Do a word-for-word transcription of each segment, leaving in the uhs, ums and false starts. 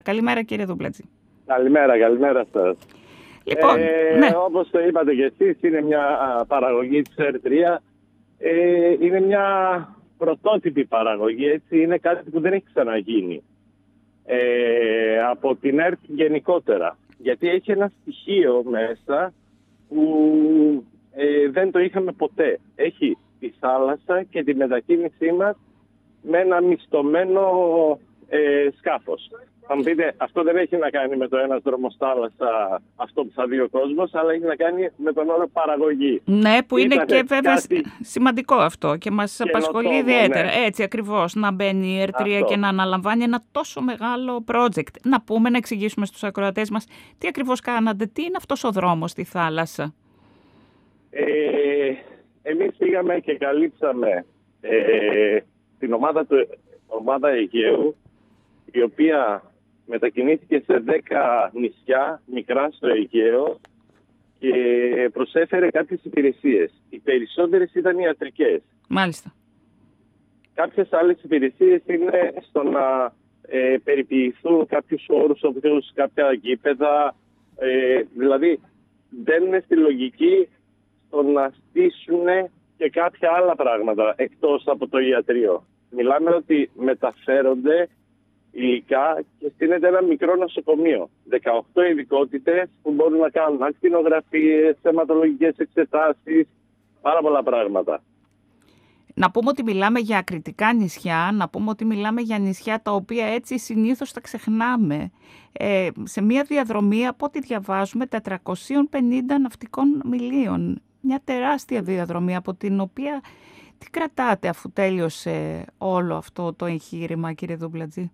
Καλημέρα κύριε Δούμπλατζη. Καλημέρα, καλημέρα σας. Λοιπόν, ε, ναι. Όπως το είπατε και εσείς, είναι μια παραγωγή της ερ τρία. Ε, είναι μια πρωτότυπη παραγωγή, έτσι. Είναι κάτι που δεν έχει ξαναγίνει ε, από την ΕΡΤ γενικότερα. Γιατί έχει ένα στοιχείο μέσα που ε, δεν το είχαμε ποτέ. Έχει τη θάλασσα και τη μετακίνησή μας με ένα μισθωμένο ε, σκάφος. Θα μου πείτε, αυτό δεν έχει να κάνει με το ένας δρόμος θάλασσα, αυτό που θα δει ο κόσμος, αλλά έχει να κάνει με τον όρο παραγωγή. Ναι, που είναι Ήτανε και βέβαια κάτι σημαντικό αυτό και μας απασχολεί καινοτόμο, ιδιαίτερα. ναι. Έτσι ακριβώς, να μπαίνει η ερ τρία Αυτό. και να αναλαμβάνει ένα τόσο μεγάλο project. Να πούμε, να εξηγήσουμε στους ακροατές μας τι ακριβώς κάνατε, τι είναι αυτός ο δρόμος στη θάλασσα. Ε, εμείς πήγαμε και καλύψαμε ε, την ομάδα, του, ομάδα Αιγαίου, η οποία μετακινήθηκε σε δέκα νησιά μικρά στο Αιγαίο και προσέφερε κάποιες υπηρεσίες. Οι περισσότερες ήταν ιατρικές. Μάλιστα. Κάποιες άλλες υπηρεσίες είναι στο να ε, περιποιηθούν κάποιους όρους, όπως κάποια γήπεδα. Ε, δηλαδή, μπαίνουν στη λογική στο να στήσουν και κάποια άλλα πράγματα εκτός από το ιατρείο. Μιλάμε ότι μεταφέρονται υλικά και στείνεται ένα μικρό νοσοκομείο. δεκαοκτώ ειδικότητες που μπορούν να κάνουν ακτινογραφίες, αιματολογικές εξετάσεις, πάρα πολλά πράγματα. Να πούμε ότι μιλάμε για ακριτικά νησιά, να πούμε ότι μιλάμε για νησιά τα οποία έτσι συνήθως τα ξεχνάμε. Ε, σε μια διαδρομή, από ό,τι διαβάζουμε, τετρακόσιες πενήντα ναυτικών μιλίων. Μια τεράστια διαδρομή, από την οποία τι κρατάτε αφού τέλειωσε όλο αυτό το εγχείρημα, κύριε Δούμπλατζη?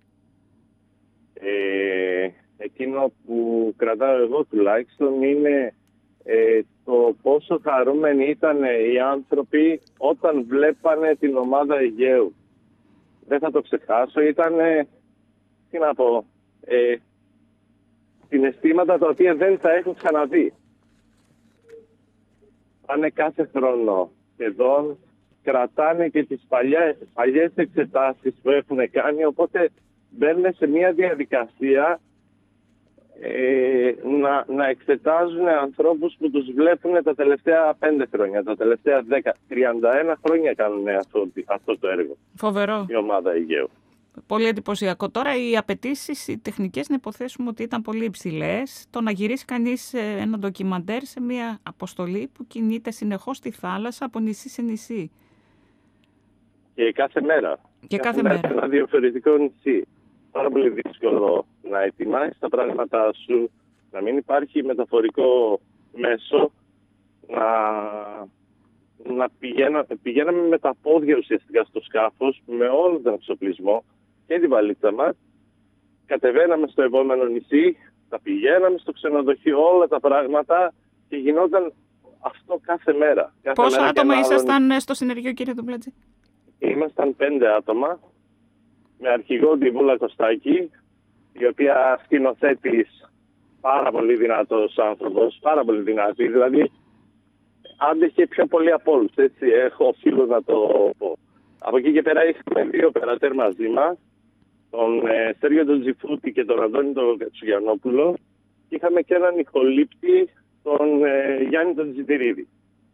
Ε, εκείνο που κρατάω εγώ τουλάχιστον είναι ε, το πόσο χαρούμενοι ήταν οι άνθρωποι όταν βλέπανε την ομάδα Αιγαίου. Δεν θα το ξεχάσω, ήταν, τι να πω, ε, συναισθήματα τα οποία δεν θα έχω ξαναδεί. Πάνε κάθε χρόνο σχεδόν, κρατάνε και τις παλιές, παλιές εξετάσεις που έχουν κάνει, οπότε μπαίνουν σε μια διαδικασία ε, να, να εξετάζουν ανθρώπους που τους βλέπουν τα τελευταία πέντε χρόνια, τα τελευταία δέκα, τριάντα ένα χρόνια κάνουν αυτό, αυτό το έργο. Φοβερό. Η ομάδα Αιγαίου. Πολύ εντυπωσιακό. Τώρα οι απαιτήσεις, οι τεχνικές, να υποθέσουμε ότι ήταν πολύ υψηλές. Το να γυρίσει κανείς ένα ντοκιμαντέρ σε μια αποστολή που κινείται συνεχώς στη θάλασσα από νησί σε νησί. Και κάθε μέρα. Και κάθε, κάθε μέρα. Ένα διαφορετικό νησί. Πάρα πολύ δύσκολο να ετοιμάσεις τα πράγματά σου, να μην υπάρχει μεταφορικό μέσο, να, να πηγαίνα, πηγαίναμε με τα πόδια ουσιαστικά στο σκάφος, με όλο τον εξοπλισμό και τη βαλίτσα μας. Κατεβαίναμε στο επόμενο νησί, τα πηγαίναμε στο ξενοδοχείο, όλα τα πράγματα και γινόταν αυτό κάθε μέρα. Κάθε Πόσα μέρα άτομα ήσασταν άλλο... στο συνεργείο, κύριε Δούμπλατζη? Ήμασταν πέντε άτομα, με αρχηγό τη Βούλα Κωστάκη, η οποία σκηνοθέτης πάρα πολύ δυνατός άνθρωπος, πάρα πολύ δυνατή, δηλαδή άντεχε πιο πολύ από όλους, έτσι, έχω οφείλω να το πω. Από εκεί και πέρα είχαμε δύο περατέρ μαζί μας, τον ε, Σέργιο τον Τζιφούτη και τον Αντώνη τον Κατσουγιαννόπουλο, και είχαμε και έναν ηχολήπτη, τον ε, Γιάννη τον Τζιτηρίδη.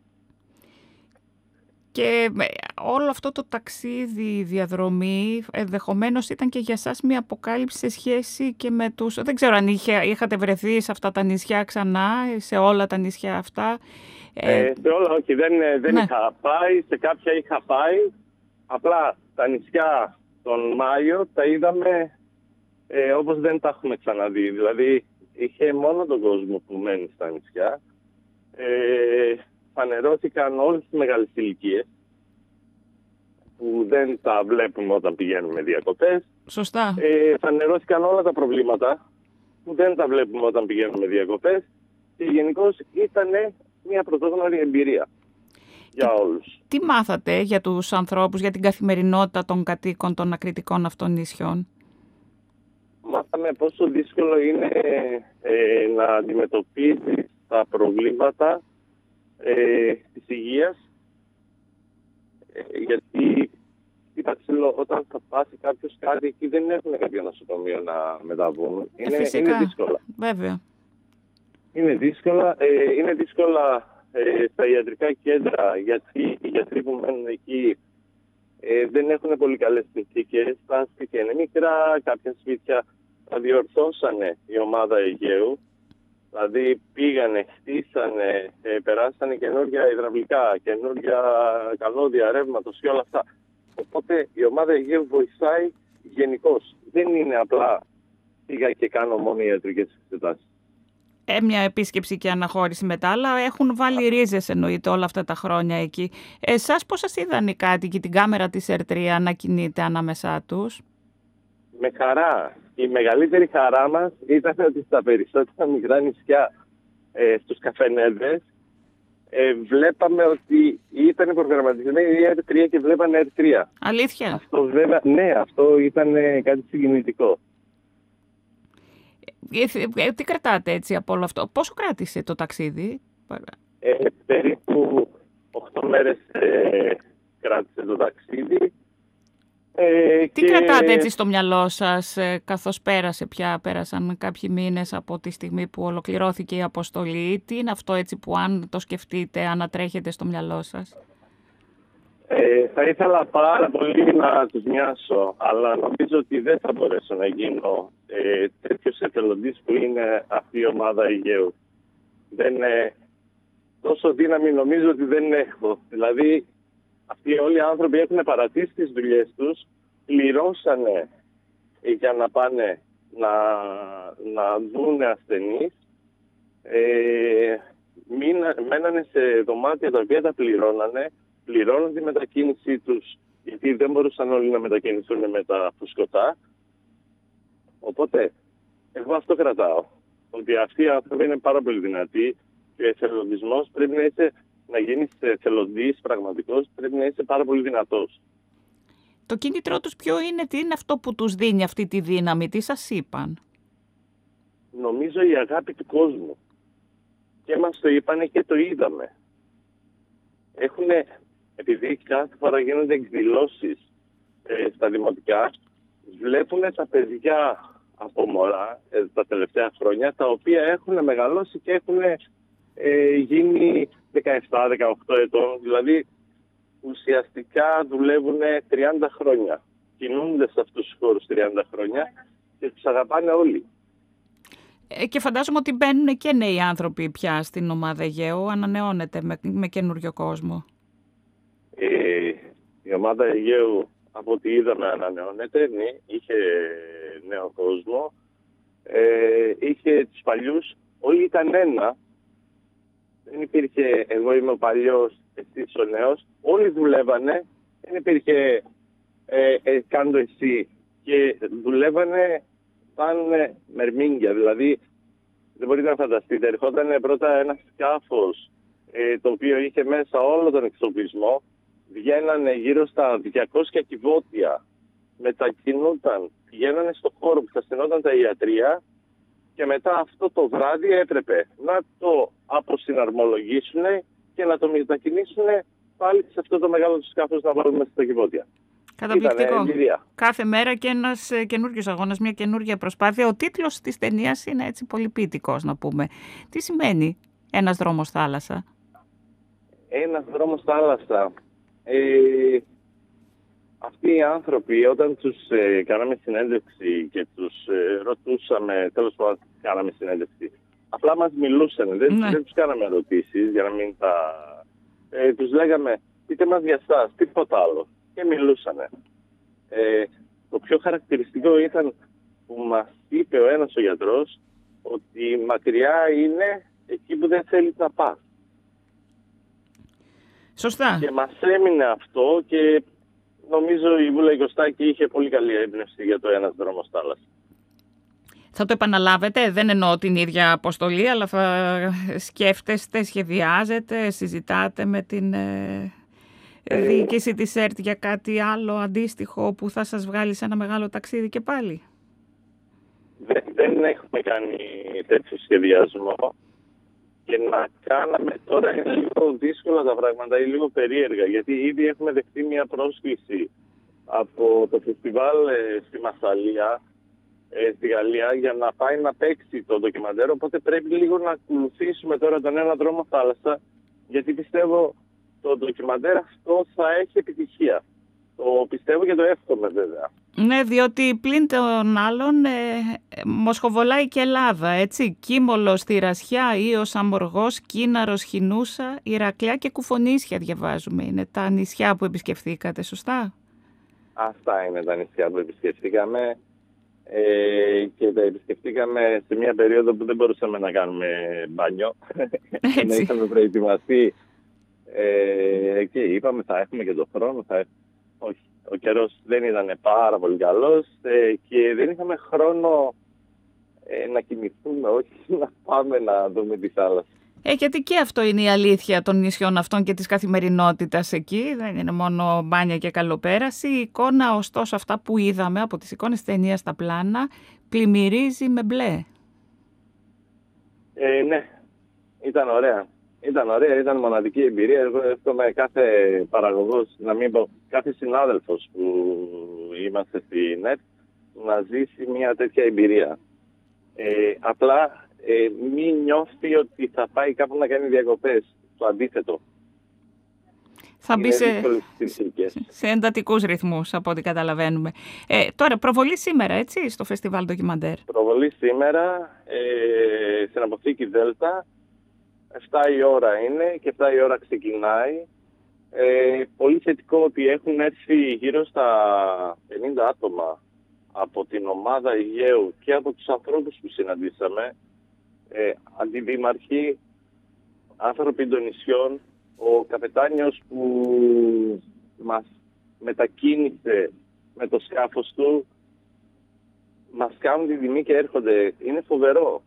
Και όλο αυτό το ταξίδι, η διαδρομή, ενδεχομένως ήταν και για σας μια αποκάλυψη σε σχέση και με τους... Δεν ξέρω αν είχε, είχατε βρεθεί σε αυτά τα νησιά ξανά, σε όλα τα νησιά αυτά. Ε, σε όλα όχι, δεν, δεν ναι. είχα πάει, σε κάποια είχα πάει. Απλά τα νησιά τον Μάιο τα είδαμε ε, όπως δεν τα έχουμε ξαναδεί. Δηλαδή είχε μόνο τον κόσμο που μένει στα νησιά. Ε, φανερώθηκαν όλες τις μεγάλες ηλικίες που δεν τα βλέπουμε όταν πηγαίνουμε διακοπές. Σωστά. Ε, φανερώθηκαν όλα τα προβλήματα που δεν τα βλέπουμε όταν πηγαίνουμε διακοπές και γενικώς ήταν μια πρωτόγνωρη εμπειρία για όλους. Τι μάθατε για τους ανθρώπους, για την καθημερινότητα των κατοίκων των ακριτικών αυτών νησιών? Μάθαμε πόσο δύσκολο είναι ε, να αντιμετωπίσεις τα προβλήματα ε, της υγείας, ε, γιατί κοίταξε, όταν θα πάθει κάποιος κάτι, εκεί δεν έχουν κάποιο νοσοκομείο να μεταβούν. Ε, Είναι, φυσικά, είναι δύσκολα. βέβαια. Είναι δύσκολα, ε, είναι δύσκολα ε, στα ιατρικά κέντρα, γιατί οι γιατροί που μένουν εκεί ε, δεν έχουν πολύ καλές συνθήκες. Τα σπίτια είναι μικρά, κάποια σπίτια τα διορθώσανε η ομάδα Αιγαίου. Δηλαδή πήγανε, χτίσανε, ε, περάσανε καινούργια υδραυλικά, καινούργια καλώδια ρεύματος και όλα αυτά. Οπότε η ομάδα Αιγαίου βοηθάει γενικώς. Δεν είναι απλά πήγα και κάνω μόνο ιατρικές εξετάσεις. Ε, μια επίσκεψη και αναχώρηση μετά, αλλά έχουν βάλει ρίζες εννοείται όλα αυτά τα χρόνια εκεί. Εσάς πώς σας είδαν οι κάτοικοι την κάμερα της Ερ τρία να κινείται ανάμεσά τους? Με χαρά. Η μεγαλύτερη χαρά μας ήταν ότι στα περισσότερα μικρά νησιά, ε, στους καφενέδες, ε, βλέπαμε ότι ήταν προγραμματισμένη η Ερ τρία και βλέπανε Ερ τρία. Αλήθεια? Αυτό βέβαια, ναι, αυτό ήταν ε, κάτι συγκινητικό. Ε, ε, τι κρατάτε έτσι από όλο αυτό? Πόσο κράτησε το ταξίδι? Ε, περίπου οκτώ μέρες ε, κράτησε το ταξίδι. Ε, τι και... κρατάτε έτσι στο μυαλό σας ε, καθώς πέρασε πια, πέρασαν κάποιοι μήνες από τη στιγμή που ολοκληρώθηκε η αποστολή? Τι είναι αυτό έτσι που αν το σκεφτείτε ανατρέχετε στο μυαλό σας? Ε, θα ήθελα πάρα πολύ να τους μοιάσω, αλλά νομίζω ότι δεν θα μπορέσω να γίνω ε, τέτοιος εθελοντής που είναι αυτή η ομάδα Αιγαίου. Δεν είναι τόσο δύναμη, νομίζω ότι δεν έχω. Δηλαδή, αυτοί όλοι οι άνθρωποι έχουν παρατήσει τις δουλειές τους, πληρώσανε για να πάνε να, να δουν ασθενείς, ε, μείνα, μένανε σε δωμάτια τα οποία τα πληρώνανε, πληρώνουν τη μετακίνησή τους, γιατί δεν μπορούσαν όλοι να μετακινηθούν με τα φουσκωτά. Οπότε, εγώ αυτό κρατάω. Ότι αυτοί οι άνθρωποι είναι πάρα πολύ δυνατοί και ο εθελοντισμός πρέπει να είσαι, να γίνεις εθελοντής πραγματικός, πρέπει να είσαι πάρα πολύ δυνατός. Το κίνητρό τους ποιο είναι, τι είναι αυτό που τους δίνει αυτή τη δύναμη, τι σας είπαν? Νομίζω η αγάπη του κόσμου. Και μας το είπανε και το είδαμε. Έχουνε, επειδή κάθε φορά γίνονται εκδηλώσεις ε, στα δημοτικά, βλέπουν τα παιδιά από μωρά ε, τα τελευταία χρόνια, τα οποία έχουν μεγαλώσει και έχουν ε, γίνει δεκαεπτά δεκαοκτώ ετών. Δηλαδή, ουσιαστικά δουλεύουν τριάντα χρόνια. Κινούνται σε αυτούς τους χώρους τριάντα χρόνια και τους αγαπάνε όλοι. Ε, και φαντάζομαι ότι μπαίνουν και νέοι άνθρωποι πια στην ομάδα Αιγαίου, ανανεώνεται με, με καινούριο κόσμο. Ε, η ομάδα Αιγαίου, από ό,τι είδαμε, ανανεώνεται, ναι, είχε νέο κόσμο, ε, είχε τους παλιούς, όλοι ήταν ένα. Δεν υπήρχε εγώ είμαι ο παλιός, εσύ ο νέος. Όλοι δουλεύανε, δεν υπήρχε ε, ε, κάντο εσύ. Και δουλεύανε σαν μερμήγκια, δηλαδή δεν μπορείτε να φανταστείτε. Ερχόταν πρώτα ένα σκάφος ε, το οποίο είχε μέσα όλο τον εξοπλισμό. Βγαίνανε γύρω στα διακόσια κυβότια, μετακινούνταν, πηγαίνανε στο χώρο που θα στενόταν τα ιατρεία και μετά αυτό το βράδυ έπρεπε να το αποσυναρμολογήσουν και να το μετακινήσουν πάλι σε αυτό το μεγάλο του σκάφος να βάλουν μέσα στα κυβότια. Καταπληκτικό. Κάθε μέρα και ένας καινούριος αγώνας, μια καινούργια προσπάθεια. Ο τίτλος της ταινίας είναι έτσι πολύ ποιητικός, να πούμε. Τι σημαίνει ένας δρόμος θάλασσα? Ένας δρόμος θάλασσα. Ε, αυτοί οι άνθρωποι, όταν τους ε, κάναμε συνέντευξη και τους ε, ρωτούσαμε, τέλος πάντων κάναμε συνέντευξη, απλά μας μιλούσαν, δεν, ναι. δεν τους κάναμε ερωτήσεις για να μην τα... Ε, τους λέγαμε, πείτε μας για εσάς, τίποτα άλλο. Και μιλούσανε. Ε, το πιο χαρακτηριστικό ήταν που μας είπε ο ένας ο γιατρός ότι μακριά είναι εκεί που δεν θέλεις να πας. Σωστά. Και μας έμεινε αυτό και νομίζω η Βούλα Κωστάκη είχε πολύ καλή έμπνευση για το ένας δρόμος θάλασσα. Θα το επαναλάβετε, δεν εννοώ την ίδια αποστολή, αλλά θα σκέφτεστε, σχεδιάζετε, συζητάτε με την ε, διοίκηση της ΕΡΤ για κάτι άλλο αντίστοιχο που θα σας βγάλει σε ένα μεγάλο ταξίδι και πάλι? Δεν, δεν έχουμε κάνει τέτοιο σχεδιασμό. Και να κάναμε τώρα είναι λίγο δύσκολα τα πράγματα ή λίγο περίεργα, γιατί ήδη έχουμε δεχτεί μια πρόσκληση από το φεστιβάλ ε, στη Μασσαλία, ε, στη Γαλλία, για να πάει να παίξει το ντοκιμαντέρ. Οπότε πρέπει λίγο να ακολουθήσουμε τώρα τον ένα δρόμο θάλασσα, γιατί πιστεύω το ντοκιμαντέρ αυτό θα έχει επιτυχία. Το πιστεύω και το εύχομαι βέβαια. Ναι, διότι πλην των άλλων ε, μοσχοβολάει και Ελλάδα, έτσι. Κίμολος, Θηρασιά, Ήος, Αμοργός, Κίναρος, Χινούσα, Ηρακλιά και Κουφονίσια διαβάζουμε. Είναι τα νησιά που επισκεφθήκατε, σωστά? Αυτά είναι τα νησιά που επισκεφτήκαμε ε, και τα επισκεφτήκαμε σε μια περίοδο που δεν μπορούσαμε να κάνουμε μπάνιο. Να είχαμε προετοιμαστεί ε, και είπαμε θα έχουμε και τον χρόνο, θα έχουμε. Όχι, ο καιρός δεν ήταν πάρα πολύ καλός ε, και δεν είχαμε χρόνο ε, να κοιμηθούμε, όχι να πάμε να δούμε τη θάλασσα. Ε, γιατί και αυτό είναι η αλήθεια των νησιών αυτών και της καθημερινότητας εκεί. Δεν είναι μόνο μπάνια και καλοπέραση. Η εικόνα, ωστόσο, αυτά που είδαμε από τις εικόνες ταινίας στα πλάνα, πλημμυρίζει με μπλε. Ε, ναι, ήταν ωραία. Ήταν ωραία, ήταν μοναδική εμπειρία. Εγώ εύχομαι κάθε παραγωγός, να μην πω, κάθε συνάδελφος που είμαστε στη ΝΕΤ να ζήσει μια τέτοια εμπειρία. Ε, απλά ε, μην νιώθει ότι θα πάει κάπου να κάνει διακοπές. Το αντίθετο. Θα μπει σε, σε εντατικούς ρυθμούς, από ό,τι καταλαβαίνουμε. Ε, τώρα, προβολή σήμερα, έτσι, στο Φεστιβάλ Ντοκιμαντέρ. Προβολή σήμερα, ε, στην αποθήκη Δέλτα. εφτά η ώρα είναι και εφτά η ώρα ξεκινάει. Ε, πολύ θετικό ότι έχουν έρθει γύρω στα πενήντα άτομα από την ομάδα Αιγαίου και από τους ανθρώπους που συναντήσαμε. Ε, αντιδήμαρχοι, άνθρωποι των νησιών, ο καπετάνιος που μας μετακίνησε με το σκάφος του, μας κάνουν τη τιμή και έρχονται. Είναι φοβερό.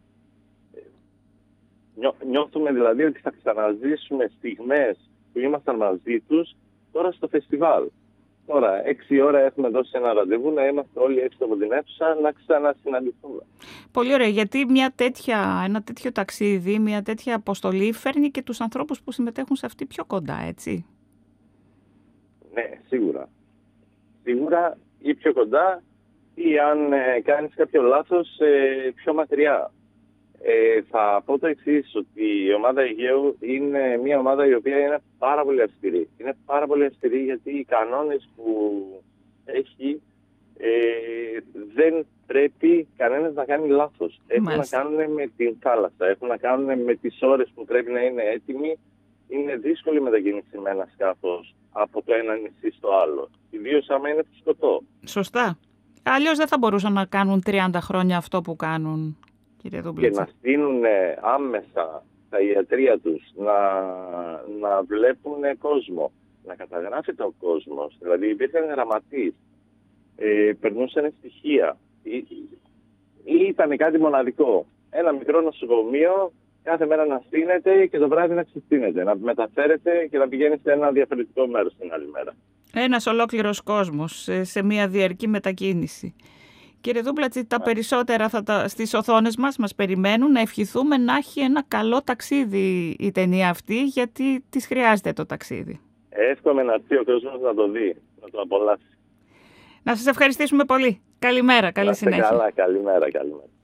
Νιώθουμε δηλαδή ότι θα ξαναζήσουμε στιγμές που ήμασταν μαζί τους τώρα στο φεστιβάλ. Τώρα, έξι ώρα έχουμε δώσει ένα ραντεβού να είμαστε όλοι έξω από την αίθουσα να ξανασυναντηθούμε. Πολύ ωραία, γιατί μια τέτοια, ένα τέτοιο ταξίδι, μια τέτοια αποστολή φέρνει και τους ανθρώπους που συμμετέχουν σε αυτή πιο κοντά, έτσι. Ναι, σίγουρα. Σίγουρα ή πιο κοντά ή αν ε, κάνεις κάποιο λάθος ε, πιο μακριά. Ε, θα πω το εξής, ότι η ομάδα Αιγαίου είναι μια ομάδα η οποία είναι πάρα πολύ αυστηρή. Είναι πάρα πολύ αυστηρή γιατί οι κανόνες που έχει ε, δεν πρέπει κανένας να κάνει λάθος. Έχουν Μάλιστα. να κάνουν με την θάλασσα, έχουν να κάνουν με τις ώρες που πρέπει να είναι έτοιμοι. Είναι δύσκολη μετακίνηση με ένα σκάφος από το ένα νησί στο άλλο. Ιδίως άμα είναι φουσκωτό. Σωστά. Αλλιώς δεν θα μπορούσαν να κάνουν τριάντα χρόνια αυτό που κάνουν. Και να στείλουν άμεσα τα ιατρεία τους, να, να βλέπουν κόσμο, να καταγράφεται ο κόσμος. Δηλαδή υπήρχαν γραμματείς, ε, περνούσαν στοιχεία. Ή, ή ήταν κάτι μοναδικό. Ένα μικρό νοσοκομείο κάθε μέρα να στείνεται και το βράδυ να ξεστείνεται. Να μεταφέρεται και να πηγαίνει σε ένα διαφορετικό μέρος την άλλη μέρα. Ένας ολόκληρος κόσμος σε μια διαρκή μετακίνηση. Κύριε Δούμπλατση, τα περισσότερα θα τα, στις οθόνες μας μας περιμένουν. Να ευχηθούμε να έχει ένα καλό ταξίδι η ταινία αυτή, γιατί της χρειάζεται το ταξίδι. Εύχομαι να έρθει ο κόσμος να το δει, να το απολαύσει. Να σας ευχαριστήσουμε πολύ. Καλημέρα, καλή συνέχεια. Καλά, καλημέρα, καλημέρα.